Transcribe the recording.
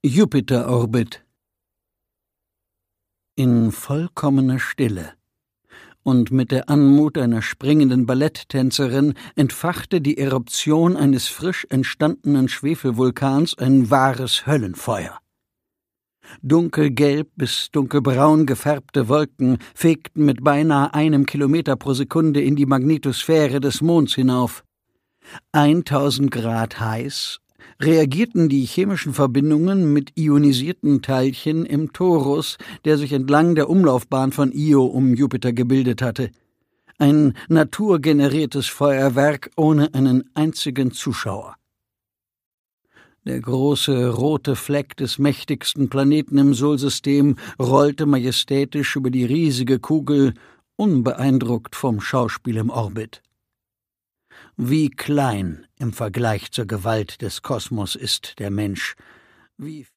Jupiterorbit. In vollkommener Stille und mit der Anmut einer springenden Balletttänzerin entfachte die Eruption eines frisch entstandenen Schwefelvulkans ein wahres Höllenfeuer. Dunkelgelb bis dunkelbraun gefärbte Wolken fegten mit beinahe 1 Kilometer pro Sekunde in die Magnetosphäre des Monds hinauf. 1000 Grad heiß reagierten die chemischen Verbindungen mit ionisierten Teilchen im Torus, der sich entlang der Umlaufbahn von Io um Jupiter gebildet hatte. Ein naturgeneriertes Feuerwerk ohne einen einzigen Zuschauer. Der große rote Fleck des mächtigsten Planeten im Solsystem rollte majestätisch über die riesige Kugel, unbeeindruckt vom Schauspiel im Orbit. Wie klein im Vergleich zur Gewalt des Kosmos ist der Mensch, wie